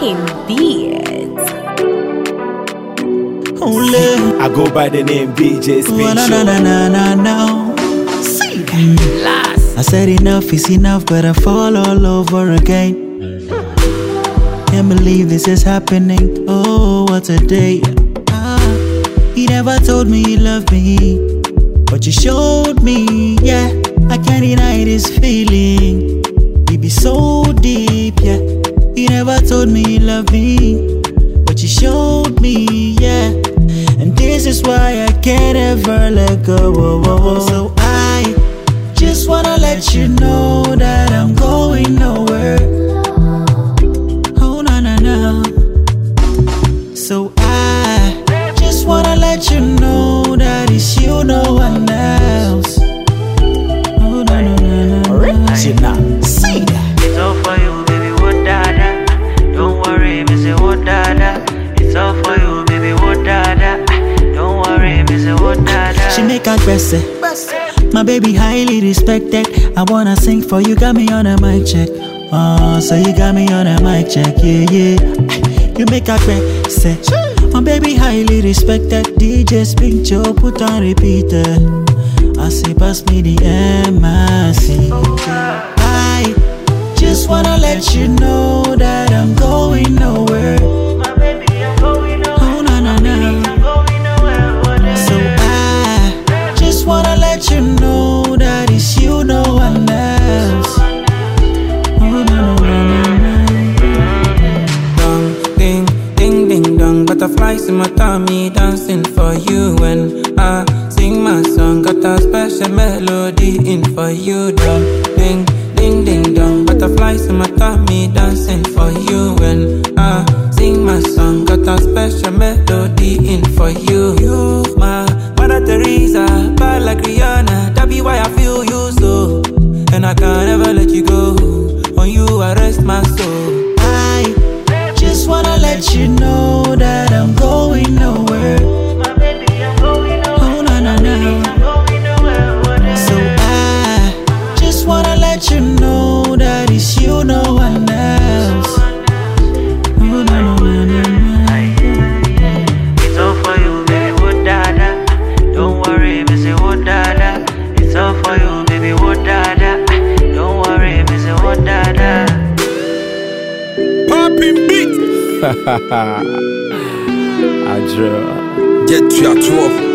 Rocking Beats. Only I go by the name DJ Spin no, Show. no. See that last. I said enough is enough, but I fall all over again. Can't believe this is happening. Oh, what a day. He never told me he loved me, but you showed me, yeah. I can't deny this feeling. We be so deep, yeah. He never told me he loved me, but you showed me, yeah. And this is why I can't ever let go. So I just wanna let you know that I'm going nowhere. Oh, no. So I just wanna let you know that it's you, no one else. Oh, no. See now. Say that. It's all for you, baby, what dada. Don't worry, me say what dada. It's all for you, baby, what dada. Don't worry, me say what dada. She make her best. My baby highly respected. I wanna sing for you, got me on a mic check. Oh, so you got me on a mic check, yeah. You make her best. My baby highly respected. DJ Spin Show, put on repeater. I say pass me the MIC. I just wanna let you know that I'm going nowhere. My baby, I'm going nowhere. Oh, no. I'm going nowhere. So I just wanna let you know that it's you, no one else. Oh, no. Dong, ding, ding, dong. Butterflies in my tummy dancing for you. When I sing my song, got a special melody in for you. Dong, ding, dong. Butterflies in my tummy dancing for you. When I sing my song, got a special melody in for you. You, my Mother Teresa, bad like Rihanna. That be why I feel you so, and I can't ever let you go. On you I rest my soul. I just wanna let you know that I'm going nowhere. My baby, I'm going nowhere. Oh, no. I'm going nowhere. So I just wanna let you know that it's you, no one else. Oh, no. It's all for you, baby, what dada. Don't worry, me say what dada. It's all for you, baby, what dada. Don't worry, me say what dada. Popping beat. I draw. Get to your tour.